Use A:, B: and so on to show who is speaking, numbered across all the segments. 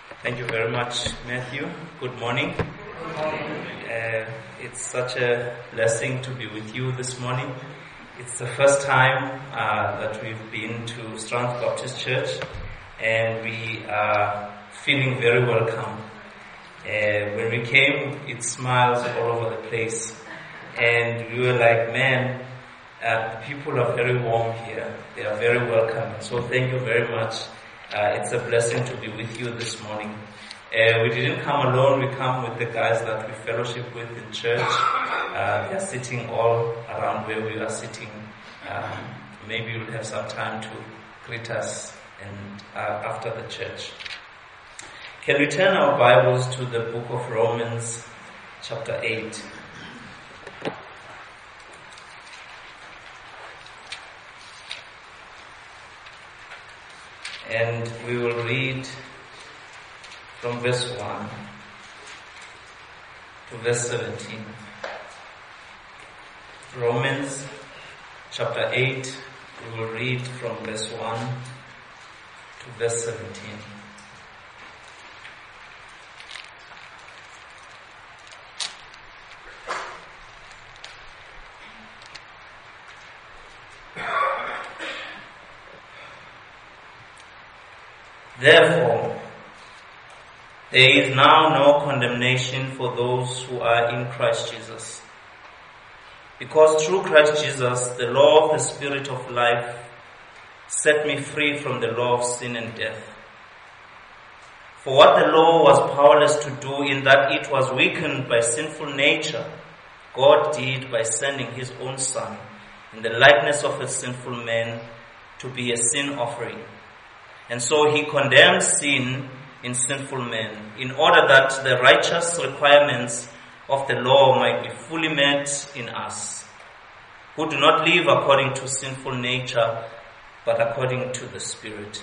A: Thank you very much, Matthew. Good morning. It's such a blessing to be with you this morning. It's the first time that we've been to Strand Baptist Church, and we are feeling very welcome. When we came, it smiles all over the place, and we were like, man, people are very warm here. They are very welcome. So thank you very much. It's a blessing to be with you this morning. We didn't come alone. We come with the guys that we fellowship with in church. They are sitting all around where we are sitting. Maybe you'll have some time to greet us and after the church. Can we turn our Bibles to the book of Romans, chapter 8? And we will read from verse 1 to verse 17. Romans chapter 8, we will read from verse 1 to verse 17. Therefore, there is now no condemnation for those who are in Christ Jesus. Because through Christ Jesus, the law of the Spirit of life set me free from the law of sin and death. For what the law was powerless to do in that it was weakened by sinful nature, God did by sending his own Son in the likeness of a sinful man to be a sin offering. And so he condemned sin in sinful men, in order that the righteous requirements of the law might be fully met in us, who do not live according to sinful nature, but according to the Spirit.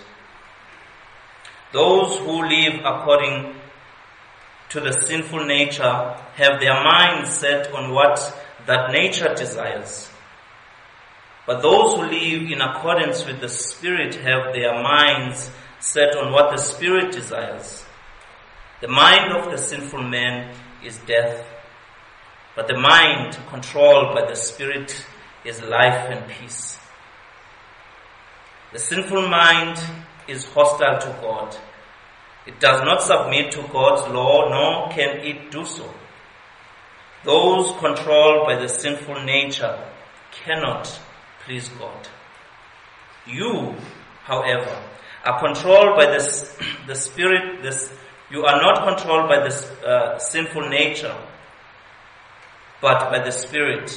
A: Those who live according to the sinful nature have their minds set on what that nature desires. But those who live in accordance with the Spirit have their minds set on what the Spirit desires. The mind of the sinful man is death, but the mind controlled by the Spirit is life and peace. The sinful mind is hostile to God. It does not submit to God's law, nor can it do so. Those controlled by the sinful nature cannot please God. You, however, are controlled by the Spirit. You are not controlled by the sinful nature, but by the Spirit.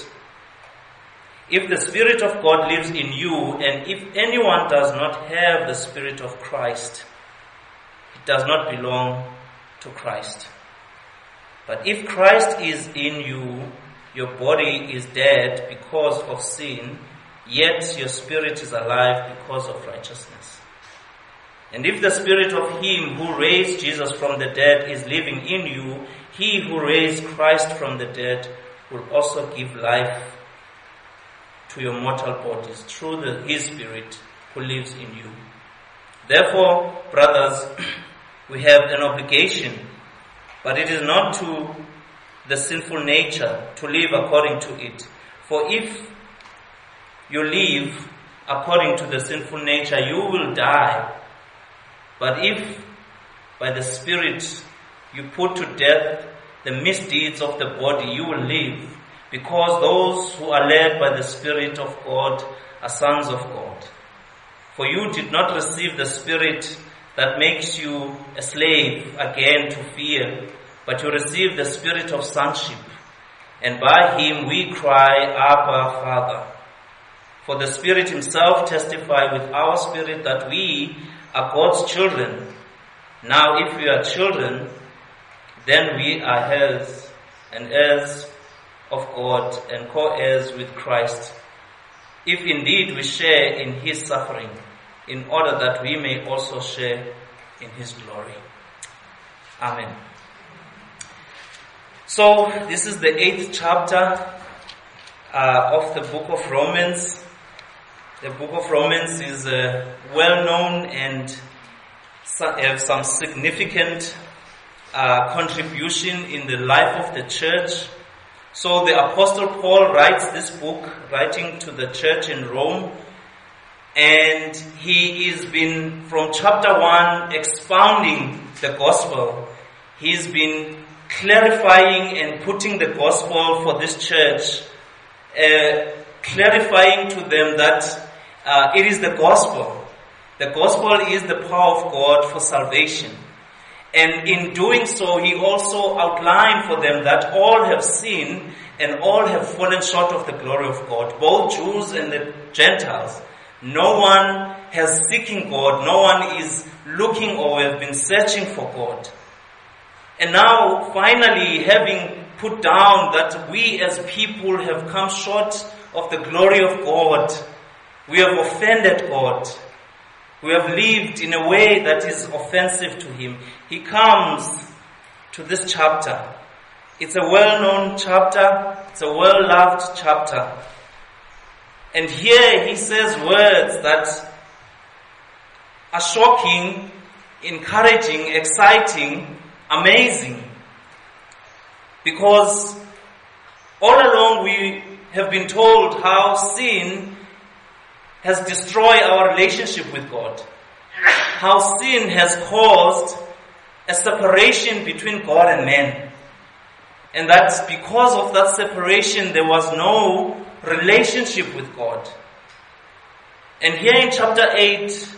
A: If the Spirit of God lives in you, and if anyone does not have the Spirit of Christ, it does not belong to Christ. But if Christ is in you, your body is dead because of sin, yet your spirit is alive because of righteousness. And if the Spirit of him who raised Jesus from the dead is living in you, he who raised Christ from the dead will also give life to your mortal bodies through his Spirit who lives in you. Therefore, brothers, we have an obligation, but it is not to the sinful nature to live according to it. For if you live according to the sinful nature, you will die. But if by the Spirit you put to death the misdeeds of the body, you will live, because those who are led by the Spirit of God are sons of God. For you did not receive the Spirit that makes you a slave again to fear, but you received the Spirit of sonship, and by him we cry, Abba, Father. For the Spirit himself testifies with our spirit that we are God's children. Now if we are children, then we are heirs, and heirs of God, and co-heirs with Christ, if indeed we share in his suffering, in order that we may also share in his glory. Amen. So this is the 8th chapter of the book of Romans. The book of Romans is a well-known and have some significant contribution in the life of the church. So the Apostle Paul writes this book, writing to the church in Rome, and he has been, from chapter 1, expounding the gospel. He's been clarifying and putting the gospel for this church, clarifying to them that it is the gospel. The gospel is the power of God for salvation. And in doing so, he also outlined for them that all have sinned and all have fallen short of the glory of God, both Jews and the Gentiles. No one has seeking God. No one is looking or have been searching for God. And now, finally, having put down that we as people have come short of the glory of God, we have offended God, we have lived in a way that is offensive to Him, he comes to this chapter. It's a well-known chapter, it's a well-loved chapter. And here he says words that are shocking, encouraging, exciting, amazing. Because all along we have been told how sin has destroyed our relationship with God. How sin has caused a separation between God and man. And that because of that separation there was no relationship with God. And here in chapter 8,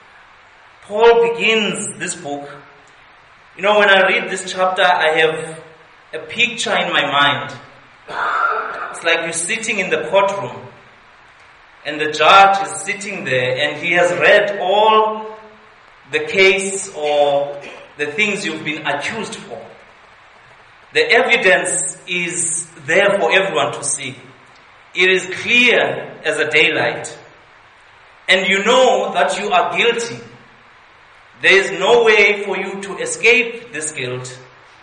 A: Paul begins this book. You know, when I read this chapter, I have a picture in my mind. It's like you're sitting in the courtroom and the judge is sitting there and he has read all the case or the things you've been accused for. The evidence is there for everyone to see. It is clear as a daylight. And you know that you are guilty. There is no way for you to escape this guilt.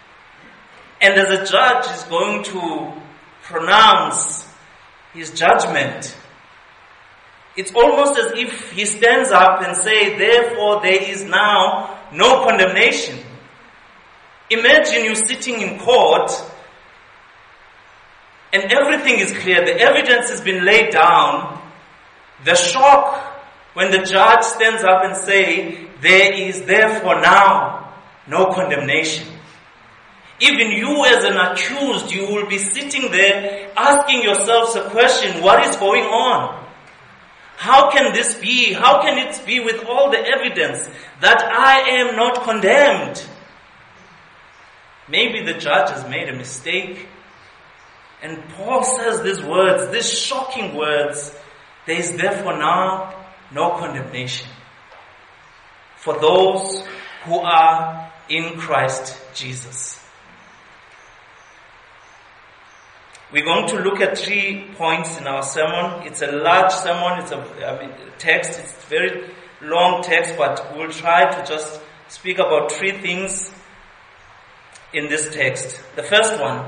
A: And as a judge is going to pronounce his judgment, it's almost as if he stands up and says, therefore there is now no condemnation. Imagine you sitting in court and everything is clear. The evidence has been laid down. The shock when the judge stands up and says, there is therefore now no condemnation. Even you as an accused, you will be sitting there asking yourselves a question, what is going on? How can this be? How can it be with all the evidence that I am not condemned? Maybe the judge has made a mistake. And Paul says these words, these shocking words, there is therefore now no condemnation for those who are in Christ Jesus. We're going to look at 3 points in our sermon. It's a large sermon, it's a text, it's a very long text, but we'll try to just speak about 3 things in this text. The first one,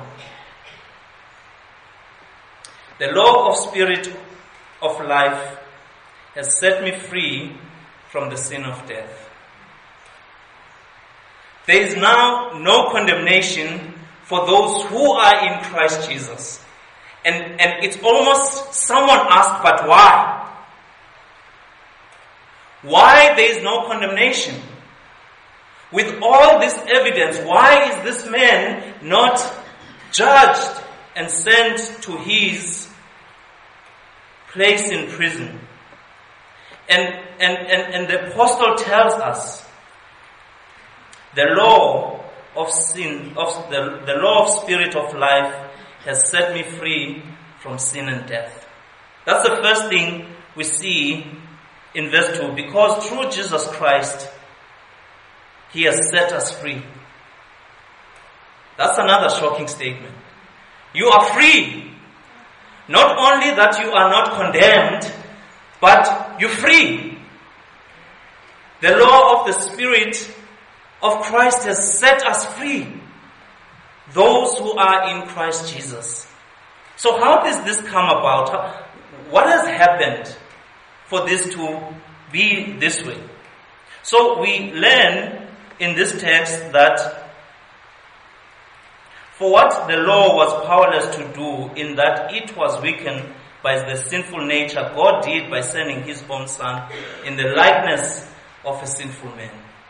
A: the law of spirit of life has set me free from the sin of death. There is now no condemnation for those who are in Christ Jesus. And it's almost, someone asked, but why? Why there is no condemnation? With all this evidence, why is this man not judged and sent to his place in prison? And the apostle tells us the law of sin, of the law of spirit of life has set me free from sin and death. That's the first thing we see in verse 2. Because through Jesus Christ, He has set us free. That's another shocking statement. You are free. Not only that you are not condemned, but you're free. The law of the Spirit of Christ has set us free. Those who are in Christ Jesus. So how does this come about? What has happened for this to be this way? So we learn in this text that for what the law was powerless to do, in that it was weakened by the sinful nature, God did by sending his own Son in the likeness of a sinful man.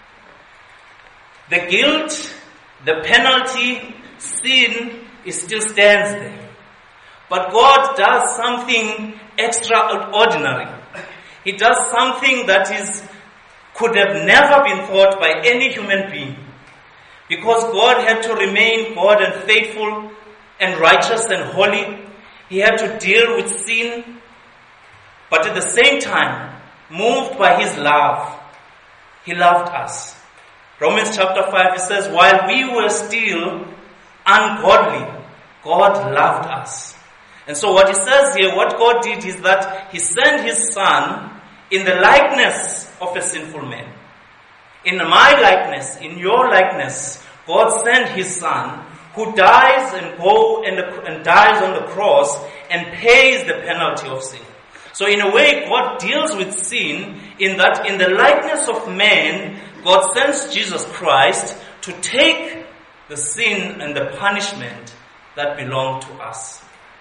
A: The guilt, the penalty, sin, it still stands there. But God does something extraordinary. He does something that could have never been thought by any human being. Because God had to remain God and faithful and righteous and holy. He had to deal with sin. But at the same time, moved by his love, he loved us. Romans chapter 5, it says, while we were still ungodly, God loved us. And so what he says here, what God did is that he sent his Son in the likeness of a sinful man. In my likeness, in your likeness, God sent his Son who dies and dies on the cross and pays the penalty of sin. So in a way, God deals with sin in that in the likeness of man, God sends Jesus Christ to take the sin and the punishment that belong to us.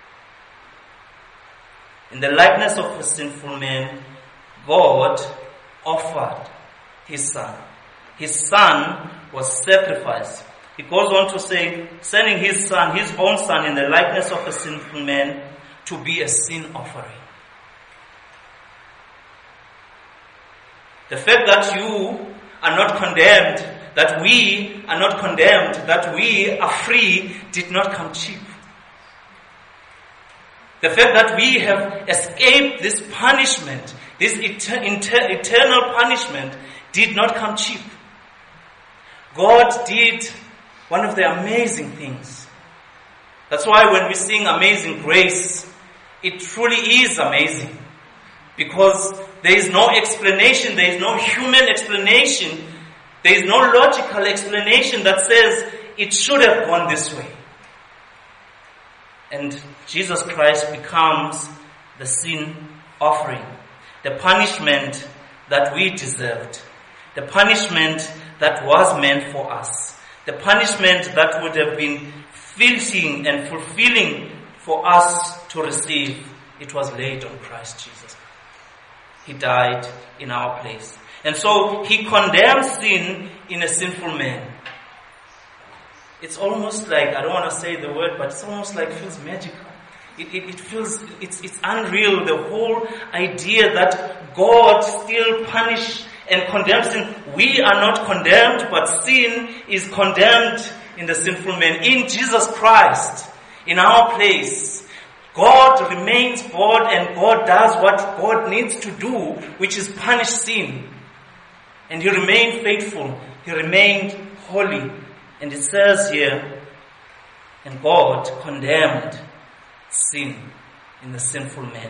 A: In the likeness of a sinful man, God offered his Son. His Son was sacrificed. He goes on to say, sending his Son, his own Son, in the likeness of a sinful man to be a sin offering. The fact that you are not condemned, that we are not condemned, that we are free, did not come cheap. The fact that we have escaped this punishment, this eternal punishment, did not come cheap. God did one of the amazing things. That's why when we sing Amazing Grace, it truly is amazing. Because there is no explanation, there is no human explanation, there is no logical explanation that says it should have gone this way. And Jesus Christ becomes the sin offering, the punishment that we deserved, the punishment that was meant for us, the punishment that would have been fitting and fulfilling for us to receive. It was laid on Christ Jesus. He died in our place. And so he condemns sin in a sinful man. It's almost like, I don't want to say the word, but it's almost like feels magical. It feels, it's unreal, the whole idea that God still punishes and condemns sin. We are not condemned, but sin is condemned in the sinful man. In Jesus Christ, in our place, God remains God, and God does what God needs to do, which is punish sin. And he remained faithful. He remained holy. And it says here, and God condemned sin in the sinful man.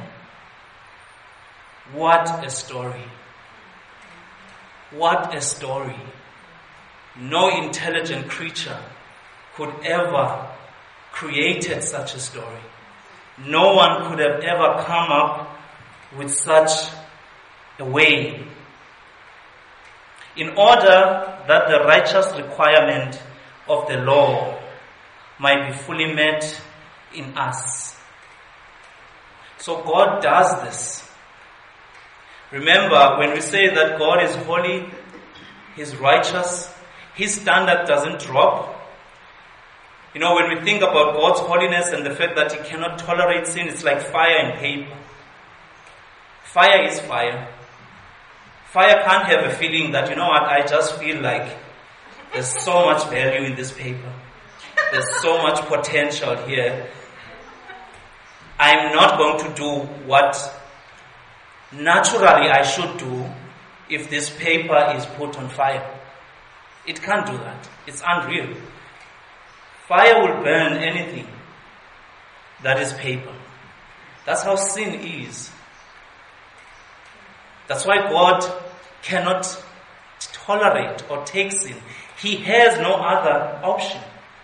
A: What a story. What a story. No intelligent creature could ever created such a story. No one could have ever come up with such a way. In order that the righteous requirement of the law might be fully met in us. So God does this. Remember, when we say that God is holy, He's righteous, His standard doesn't drop. You know, when we think about God's holiness and the fact that He cannot tolerate sin, it's like fire and paper. Fire is fire. Fire can't have a feeling that, you know what, I just feel like there's so much value in this paper. There's so much potential here. I'm not going to do what naturally I should do if this paper is put on fire. It can't do that. It's unreal. Fire will burn anything that is paper. That's how sin is. That's why God cannot tolerate or take sin. He has no other option.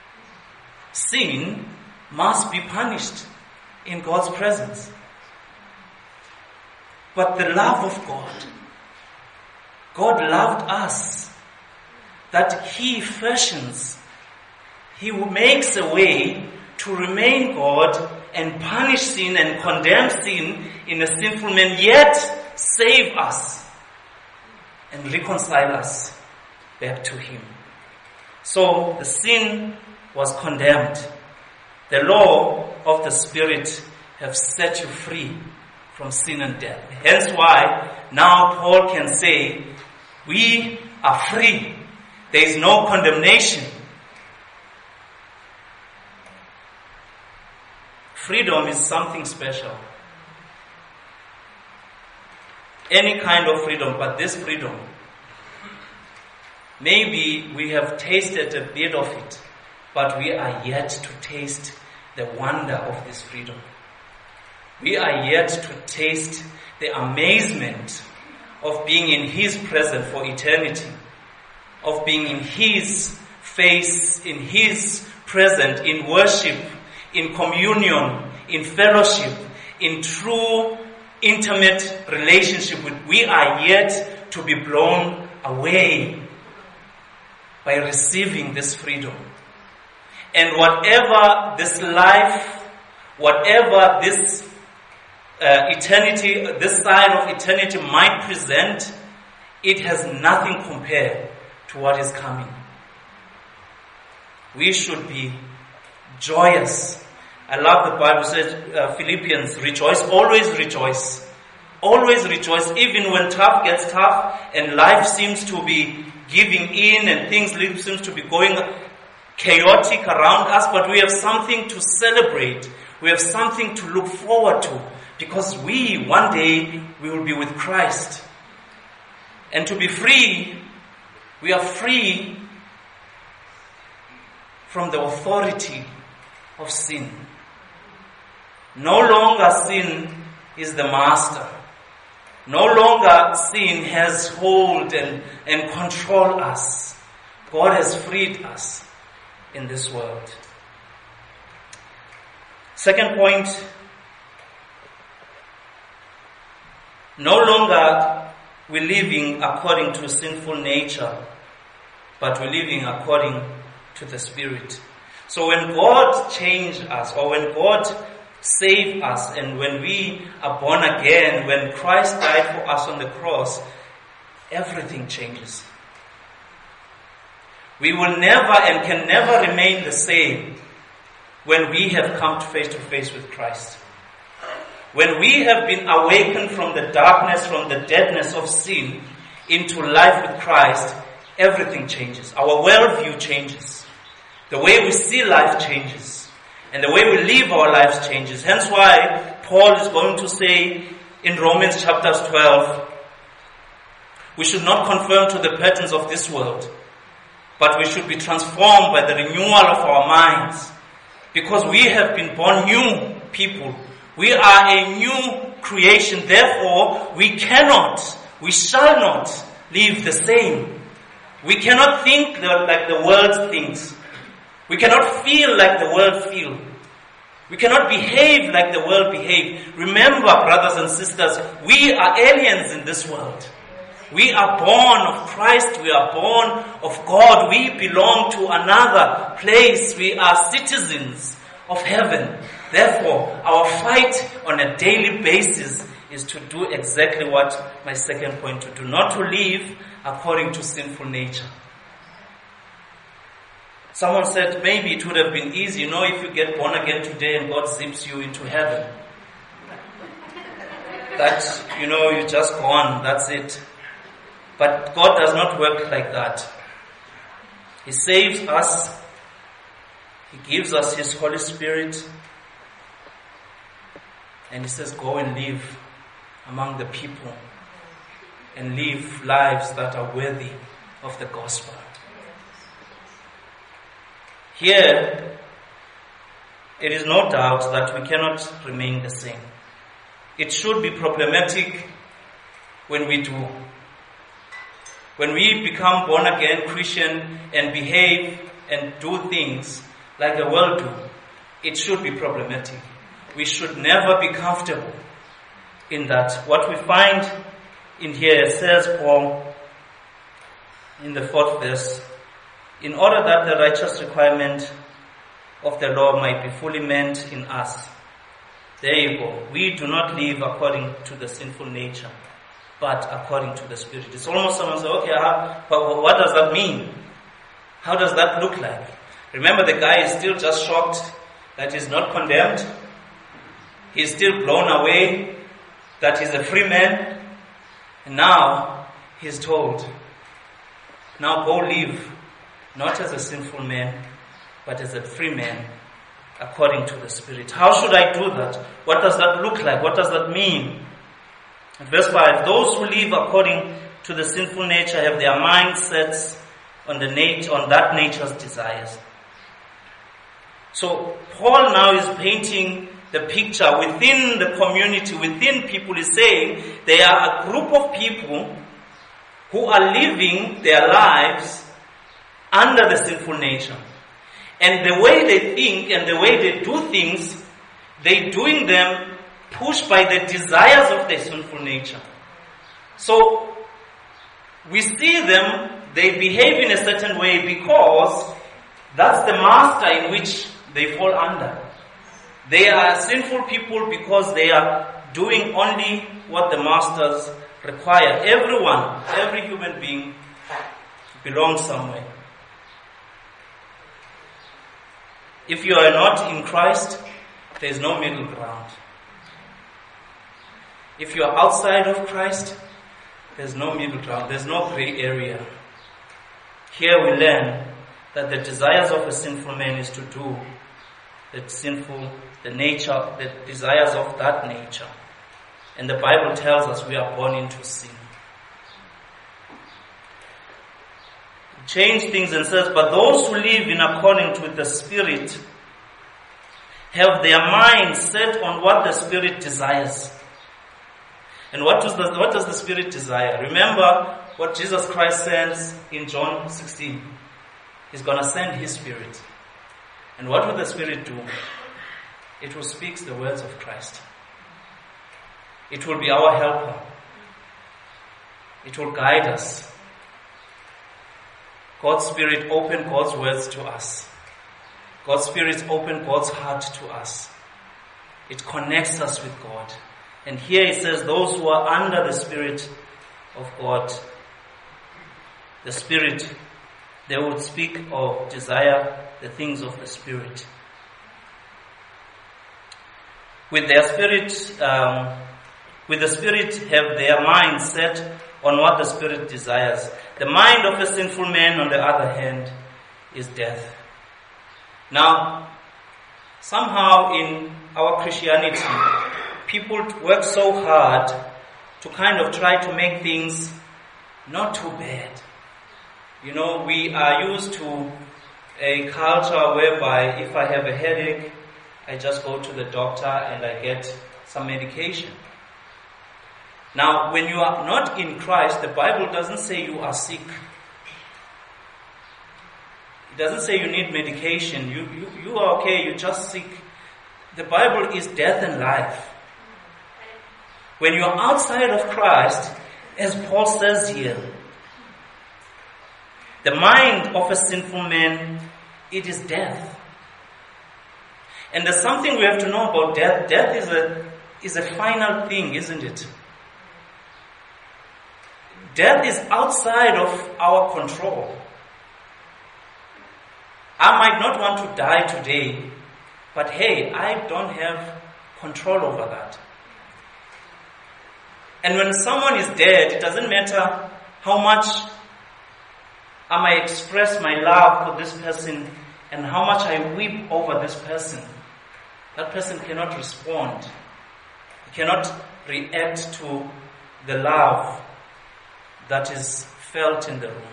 A: Sin must be punished in God's presence. But the love of God, God loved us, that He fashions, He makes a way to remain God and punish sin and condemn sin in a sinful man, yet save us and reconcile us back to Him. So the sin was condemned. The law of the Spirit have set you free from sin and death. Hence why now Paul can say, we are free. There is no condemnation. Freedom is something special. Any kind of freedom, but this freedom, maybe we have tasted a bit of it, but we are yet to taste the wonder of this freedom. We are yet to taste the amazement of being in His presence for eternity, of being in His face, in His presence, in worship, in communion, in fellowship, in true intimate relationship with. We are yet to be blown away by receiving this freedom. And whatever this life, whatever this eternity, this side of eternity might present, it has nothing compared to what is coming. We should be joyous. I love the Bible says, Philippians, rejoice, always rejoice. Always rejoice, even when tough gets tough and life seems to be giving in and things seems to be going chaotic around us, but we have something to celebrate. We have something to look forward to, because one day, we will be with Christ. And to be free, we are free from the authority of sin. No longer sin is the master. No longer sin has hold and control us. God has freed us in this world. Second point, no longer we're living according to sinful nature, but we're living according to the Spirit. So when God changed us, or when God saved us, and when we are born again, when Christ died for us on the cross, everything changes. We will never and can never remain the same when we have come face to face with Christ. When we have been awakened from the darkness, from the deadness of sin into life with Christ, everything changes. Our worldview changes. The way we see life changes. And the way we live our lives changes. Hence why Paul is going to say in Romans chapter 12, we should not conform to the patterns of this world, but we should be transformed by the renewal of our minds. Because we have been born new people. We are a new creation. Therefore, we shall not live the same. We cannot think like the world thinks. We cannot feel like the world feels. We cannot behave like the world behaves. Remember, brothers and sisters, we are aliens in this world. We are born of Christ. We are born of God. We belong to another place. We are citizens of heaven. Therefore, our fight on a daily basis is to do exactly what my second point to do. Not to live according to sinful nature. Someone said maybe it would have been easy, if you get born again today and God zips you into heaven. That, you're just gone, that's it. But God does not work like that. He saves us. He gives us His Holy Spirit. And He says, go and live among the people and live lives that are worthy of the gospel. Here, it is no doubt that we cannot remain the same. It should be problematic when we do. When we become born again Christian and behave and do things like the world do, it should be problematic. We should never be comfortable in that. What we find in here, says Paul, in the 4th verse, in order that the righteous requirement of the law might be fully met in us. There you go. We do not live according to the sinful nature, but according to the Spirit. It's almost someone says, okay, but what does that mean? How does that look like? Remember, the guy is still just shocked that he's not condemned. He's still blown away that he's a free man. And now he's told, now go live, not as a sinful man, but as a free man, according to the Spirit. How should I do that? What does that look like? What does that mean? In verse 5, those who live according to the sinful nature have their mind set on that nature's desires. So Paul now is painting the picture within the community, within people. He's saying they are a group of people who are living their lives under the sinful nature. And the way they think and the way they do things, they're doing them pushed by the desires of their sinful nature. So we see them, they behave in a certain way because that's the master in which they fall under. They are sinful people because they are doing only what the masters require. Everyone, every human being belongs somewhere. If you are not in Christ, there is no middle ground. If you are outside of Christ, there's no middle ground. There's no gray area. Here we learn that the desires of a sinful man is to do the desires of that nature. And the Bible tells us we are born into sin. Change things and says, but those who live in accordance with the Spirit have their minds set on what the Spirit desires. And what does the Spirit desire? Remember what Jesus Christ says in John 16. He's going to send His Spirit. And what will the Spirit do? It will speak the words of Christ. It will be our helper. It will guide us. God's Spirit opened God's words to us. God's Spirit opened God's heart to us. It connects us with God. And here it says those who are under the Spirit of God, the Spirit, they would speak or desire the things of the Spirit. With the Spirit have their mind set on what the Spirit desires. The mind of a sinful man, on the other hand, is death. Now, somehow in our Christianity, people work so hard to kind of try to make things not too bad. You know, we are used to a culture whereby if I have a headache, I just go to the doctor and I get some medication. Now, when you are not in Christ, the Bible doesn't say you are sick. It doesn't say you need medication. You are okay, you're just sick. The Bible is death and life. When you are outside of Christ, as Paul says here, the mind of a sinful man, it is death. And there's something we have to know about death. Death is a final thing, isn't it? Death is outside of our control. I might not want to die today, but hey, I don't have control over that. And when someone is dead, it doesn't matter how much I may express my love for this person and how much I weep over this person. That person cannot respond. He cannot react to the love that is felt in the room.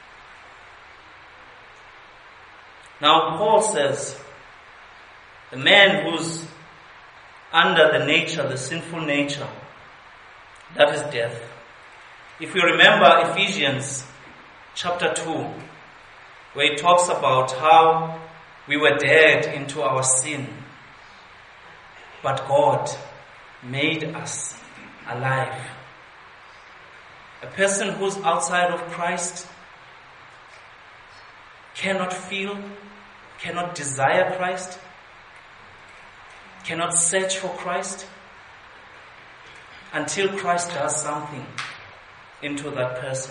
A: Now Paul says, the man who's under the nature, the sinful nature, that is death. If you remember Ephesians chapter 2, where it talks about how we were dead into our sin, but God made us alive. A person who's outside of Christ cannot feel, cannot desire Christ, cannot search for Christ until Christ does something into that person.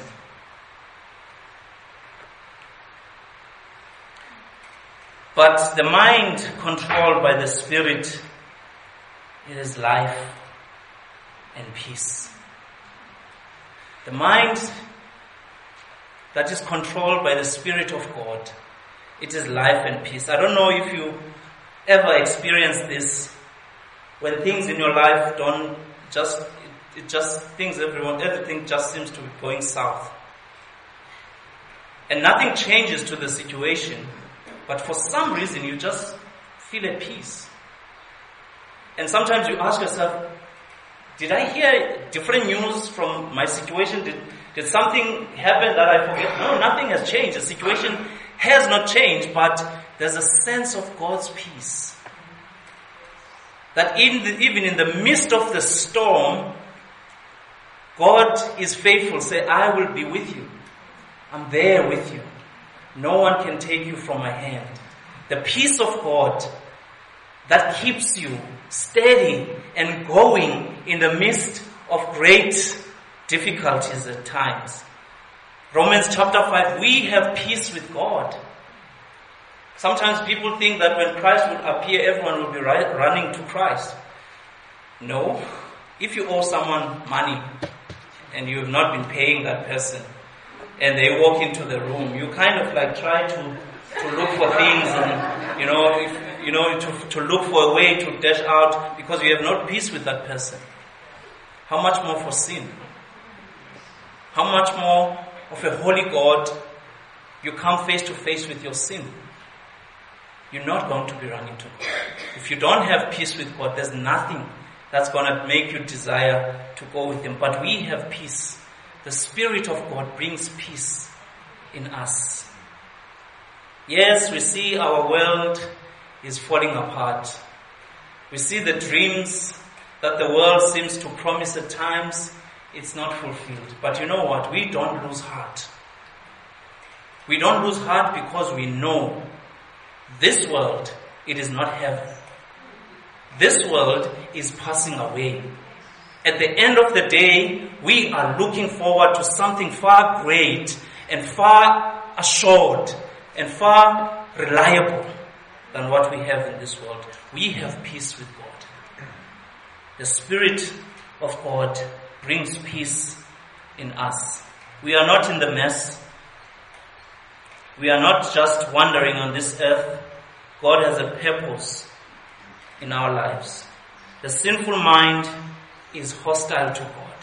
A: But the mind controlled by the Spirit, it is life and peace. The mind that is controlled by the Spirit of God, it is life and peace. I don't know if you ever experienced this, when things in your life everything just seems to be going south. And nothing changes to the situation, but for some reason you just feel at peace. And sometimes you ask yourself, did I hear different news from my situation? Did something happen that I forget? No, nothing has changed. The situation has not changed, but there's a sense of God's peace. That even in the midst of the storm, God is faithful. Say, I will be with you. I'm there with you. No one can take you from my hand. The peace of God that keeps you steady and going in the midst of great difficulties at times. Romans chapter 5, we have peace with God. Sometimes people think that when Christ would appear, everyone will be running to Christ. No. If you owe someone money and you have not been paying that person, and they walk into the room, you kind of like try to look for things and, to look for a way to dash out because you have not peace with that person. How much more for sin? How much more of a holy God you come face to face with your sin? You're not going to be running to God. If you don't have peace with God, there's nothing that's going to make you desire to go with Him. But we have peace. The Spirit of God brings peace in us. Yes, we see our world is falling apart. We see the dreams that the world seems to promise at times, it's not fulfilled. But you know what? We don't lose heart. We don't lose heart because we know this world, it is not heaven. This world is passing away. At the end of the day, we are looking forward to something far great and far assured and far reliable than what we have in this world. We have peace with God. The Spirit of God brings peace in us. We are not in the mess. We are not just wandering on this earth. God has a purpose in our lives. The sinful mind is hostile to God.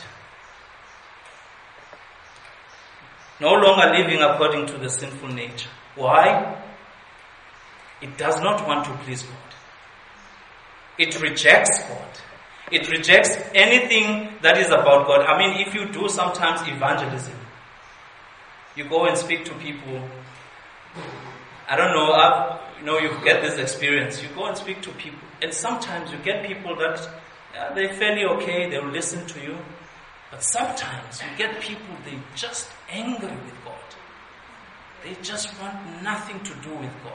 A: No longer living according to the sinful nature. Why? It does not want to please God. It rejects God. It rejects anything that is about God. I mean, if you do sometimes evangelism, you go and speak to people. I don't know, you get this experience. You go and speak to people, and sometimes you get people that they're fairly okay, they'll listen to you. But sometimes you get people, they're just angry with God. They just want nothing to do with God.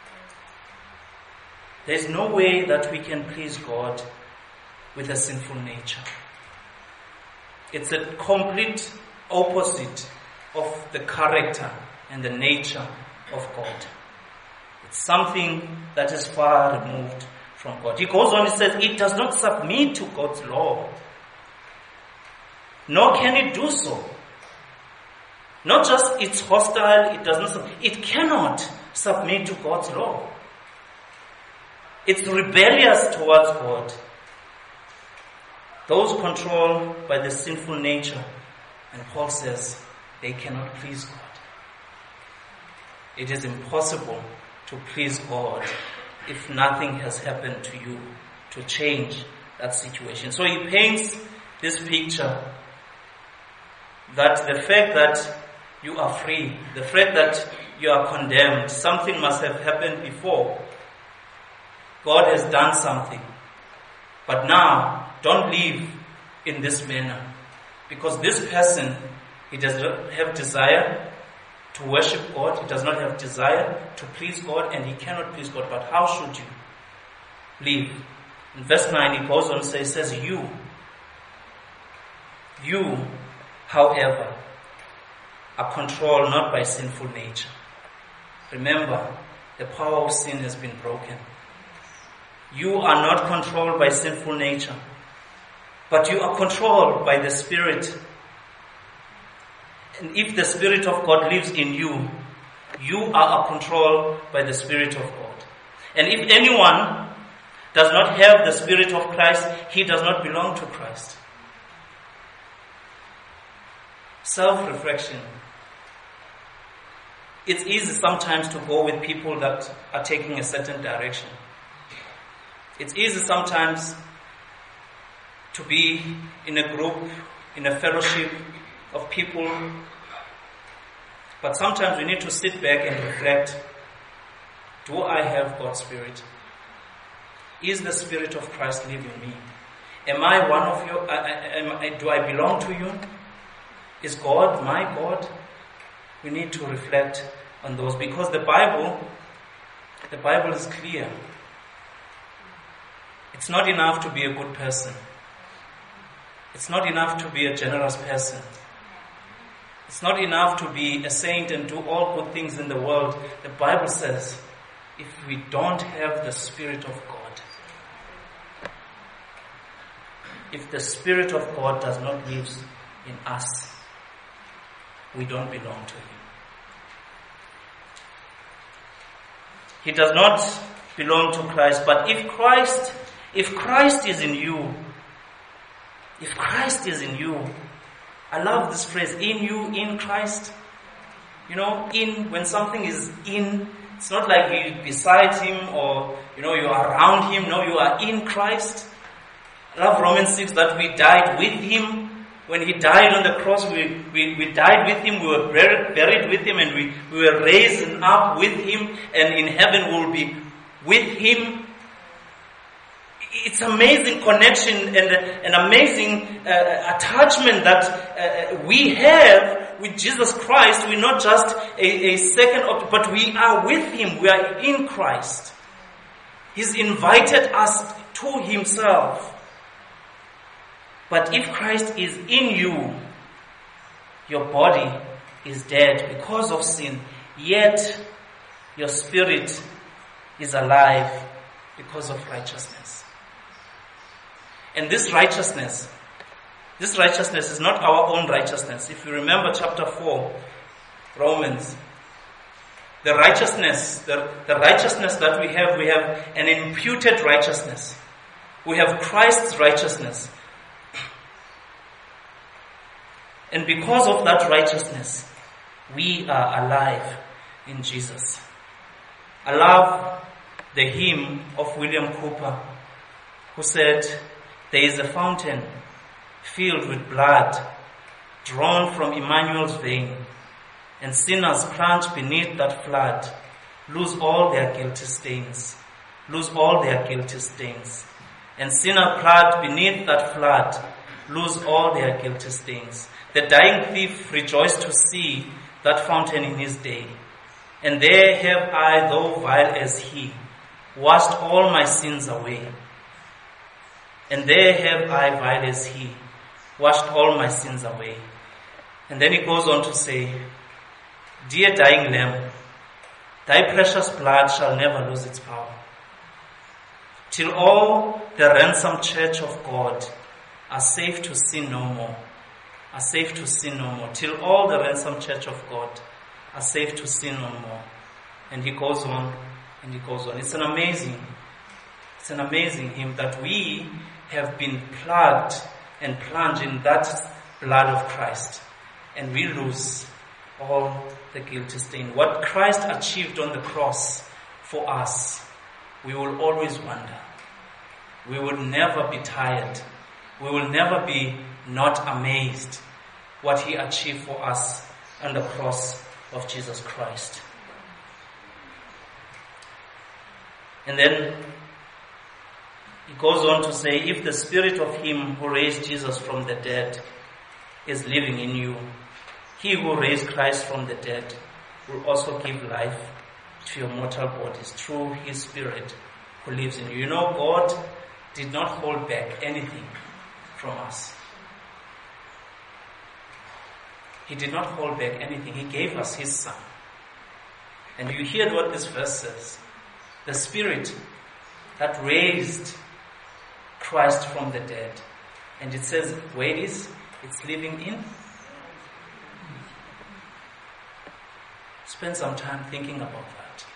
A: There's no way that we can please God with a sinful nature. It's a complete opposite of the character and the nature of God. It's something that is far removed from God. He goes on, he says, it does not submit to God's law. Nor can it do so. Not just it's hostile, it cannot submit to God's law. It's rebellious towards God. Those controlled by the sinful nature, and Paul says, they cannot please God. It is impossible to please God if nothing has happened to you to change that situation. So he paints this picture that the fact that you are free, the fact that you are condemned, something must have happened before. God has done something. But now, don't live in this manner. Because this person, he does not have desire to worship God. He does not have desire to please God, and he cannot please God. But how should you live? In verse 9, he goes on to say, it says, You, however, are controlled not by sinful nature. Remember, the power of sin has been broken. You are not controlled by sinful nature, but you are controlled by the Spirit. And if the Spirit of God lives in you, you are controlled by the Spirit of God. And if anyone does not have the Spirit of Christ, he does not belong to Christ. Self-reflection. It's easy sometimes to go with people that are taking a certain direction. It's easy sometimes to be in a group, in a fellowship of people. But sometimes we need to sit back and reflect. Do I have God's Spirit? Is the Spirit of Christ living in me? Am I one of you? Do I belong to you? Is God my God? We need to reflect on those, because the Bible is clear. It's not enough to be a good person. It's not enough to be a generous person. It's not enough to be a saint and do all good things in the world. The Bible says, if we don't have the Spirit of God, if the Spirit of God does not live in us, we don't belong to Him. He does not belong to Christ. But if Christ is in you, I love this phrase, in you, in Christ. You know, when something is in, it's not like you're beside Him or, you are around Him. No, you are in Christ. I love Romans 6 that we died with Him. When He died on the cross, we died with Him, we were buried with Him, and we were raised up with Him, and in heaven we will be with Him. It's amazing connection and an amazing attachment that we have with Jesus Christ. We're not just a second object, but we are with Him. We are in Christ. He's invited us to Himself. But if Christ is in you, your body is dead because of sin, yet your spirit is alive because of righteousness. And this righteousness is not our own righteousness. If you remember chapter 4, Romans, the righteousness that we have an imputed righteousness. We have Christ's righteousness. And because of that righteousness, we are alive in Jesus. I love the hymn of William Cooper, who said, there is a fountain filled with blood drawn from Emmanuel's vein, and sinners plunged beneath that flood lose all their guilty stains. And sinners plunged beneath that flood lose all their guilty stains. The dying thief rejoiced to see that fountain in his day. And there have I, though vile as he, washed all my sins away. And there have I, vile as he, washed all my sins away. And then he goes on to say, dear dying Lamb, thy precious blood shall never lose its power, till all the ransomed church of God are safe to sin no more. Till all the ransomed church of God are safe to sin no more. And he goes on. It's an amazing hymn that we have been plugged and plunged in that blood of Christ, and we lose all the guilty stain. What Christ achieved on the cross for us, we will always wonder. We will never be tired. We will never be not amazed what He achieved for us on the cross of Jesus Christ. And then he goes on to say, if the Spirit of Him who raised Jesus from the dead is living in you, He who raised Christ from the dead will also give life to your mortal bodies through His Spirit who lives in you. You know, God did not hold back anything from us. He did not hold back anything. He gave us His Son. And you hear what this verse says. The Spirit that raised Christ from the dead. And it says, where it is, it's living in. Spend some time thinking about that.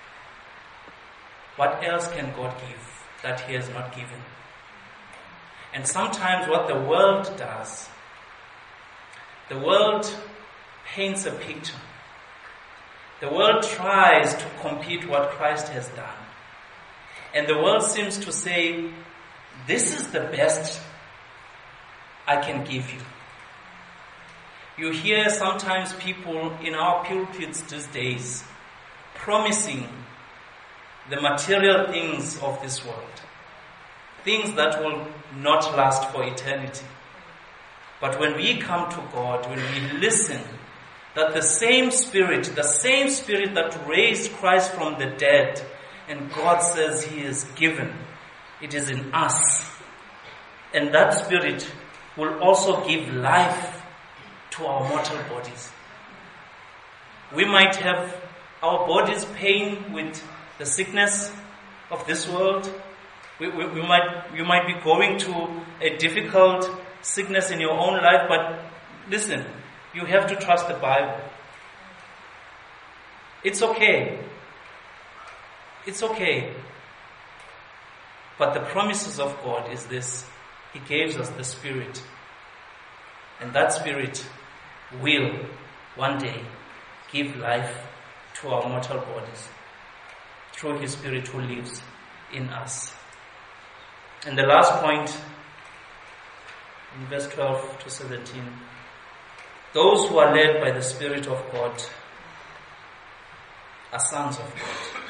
A: What else can God give that He has not given? And sometimes what the world does, the world paints a picture. The world tries to compete what Christ has done. And the world seems to say, this is the best I can give you. You hear sometimes people in our pulpits these days promising the material things of this world. Things that will not last for eternity. But when we come to God, when we listen, that the same Spirit that raised Christ from the dead, and God says He is given, it is in us. And that Spirit will also give life to our mortal bodies. We might have our bodies pain with the sickness of this world. You might be going to a difficult sickness in your own life, but listen, you have to trust the Bible. It's okay. It's okay. But the promises of God is this. He gives us the Spirit. And that Spirit will one day give life to our mortal bodies through His Spirit who lives in us. And the last point, in verse 12 to 17, those who are led by the Spirit of God are sons of God.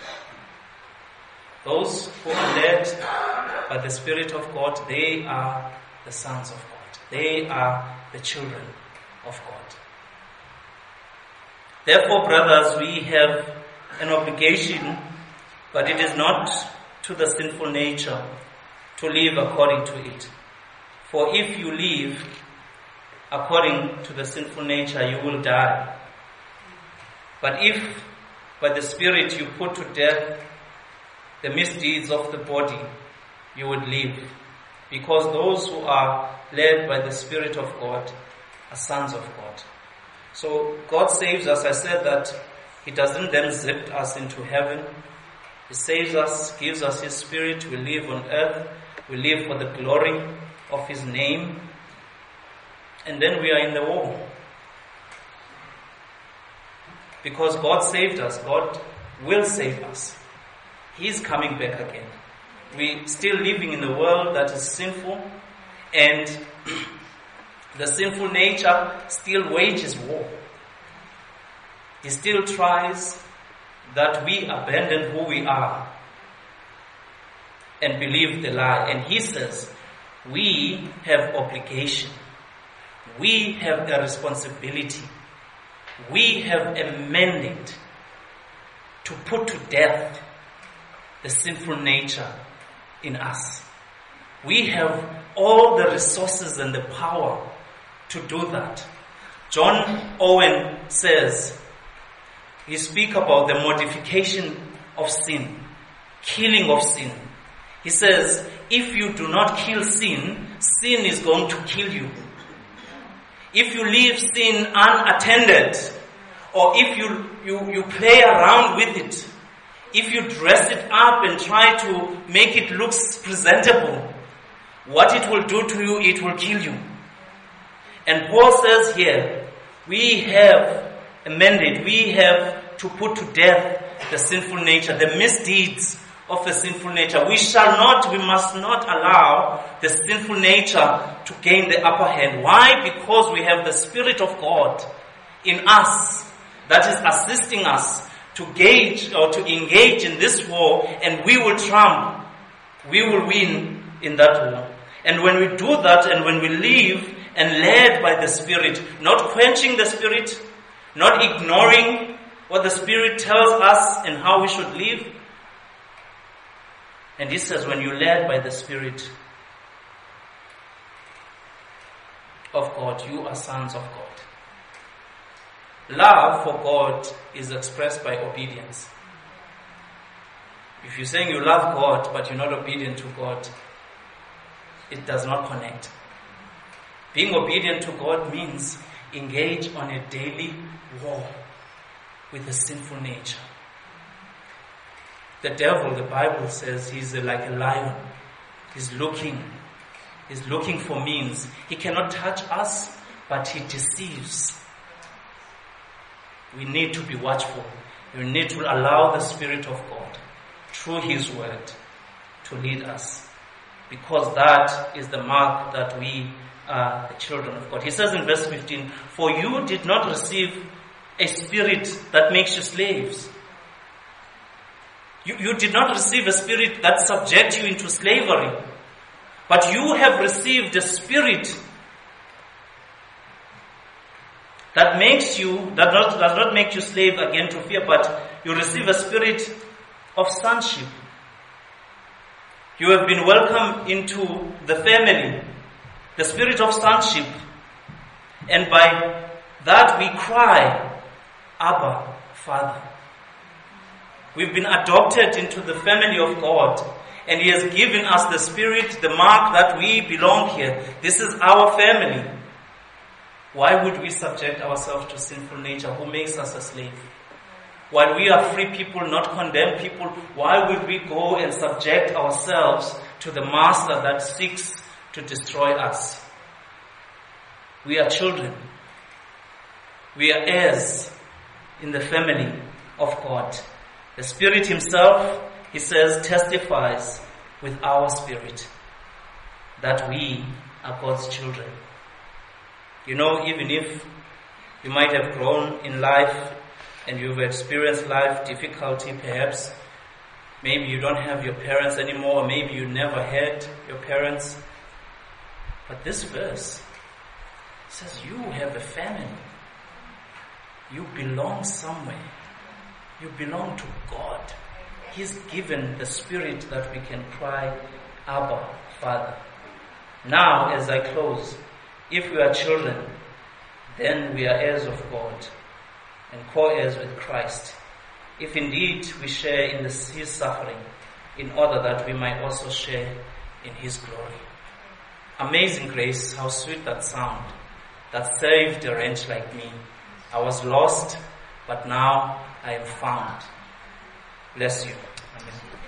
A: Those who are led by the Spirit of God, they are the sons of God. They are the children of God. Therefore, brothers, we have an obligation, but it is not to the sinful nature to live according to it. For if you live according to the sinful nature, you will die. But if by the Spirit you put to death the misdeeds of the body, you would live. Because those who are led by the Spirit of God are sons of God. So God saves us. I said that He doesn't then zip us into heaven. He saves us, gives us His Spirit. We live on earth. We live for the glory of His name. And then we are in the war. Because God saved us. God will save us. He is coming back again. We're still living in a world that is sinful, and the sinful nature still wages war. He still tries that we abandon who we are and believe the lie. And he says, we have obligation. We have a responsibility. We have a mandate to put to death the sinful nature in us. We have all the resources and the power to do that. John Owen says, he speaks about the mortification of sin, killing of sin. He says, if you do not kill sin, sin is going to kill you. If you leave sin unattended, or if you play around with it, if you dress it up and try to make it look presentable, what it will do to you, it will kill you. And Paul says here, we have a mandate, we have to put to death the sinful nature, the misdeeds of the sinful nature. We must not allow the sinful nature to gain the upper hand. Why? Because we have the Spirit of God in us that is assisting us to gauge or to engage in this war, and we will triumph. We will win in that war. And when we do that, and when we live and led by the Spirit, not quenching the Spirit, not ignoring what the Spirit tells us and how we should live. And he says, when you're led by the Spirit of God, you are sons of God. Love for God is expressed by obedience. If you're saying you love God, but you're not obedient to God, it does not connect. Being obedient to God means engage on a daily war with a sinful nature. The devil, the Bible says, he's like a lion. He's looking for means. He cannot touch us, but he deceives. We need to be watchful. We need to allow the Spirit of God, through His Word, to lead us. Because that is the mark that we are the children of God. He says in verse 15, "For you did not receive a spirit that makes you slaves." You did not receive a spirit that subjects you into slavery. But you have received a spirit that does not make you slave again to fear, but you receive a spirit of sonship. You have been welcomed into the family, the spirit of sonship. And by that we cry, "Abba, Father." We've been adopted into the family of God. And He has given us the Spirit, the mark that we belong here. This is our family. Why would we subject ourselves to sinful nature? Who makes us a slave? While we are free people, not condemned people, why would we go and subject ourselves to the master that seeks to destroy us? We are children. We are heirs in the family of God. The Spirit Himself, He says, testifies with our spirit that we are God's children. You know, even if you might have grown in life and you've experienced life difficulty, perhaps, maybe you don't have your parents anymore, or maybe you never had your parents. But this verse says you have a family. You belong somewhere. You belong to God. He's given the Spirit that we can cry, "Abba, Father." Now, as I close, if we are children, then we are heirs of God and co-heirs with Christ. If indeed we share in His suffering, in order that we might also share in His glory. Amazing grace, how sweet that sound, that saved a wretch like me. I was lost, but now I am found. Bless you. Amen.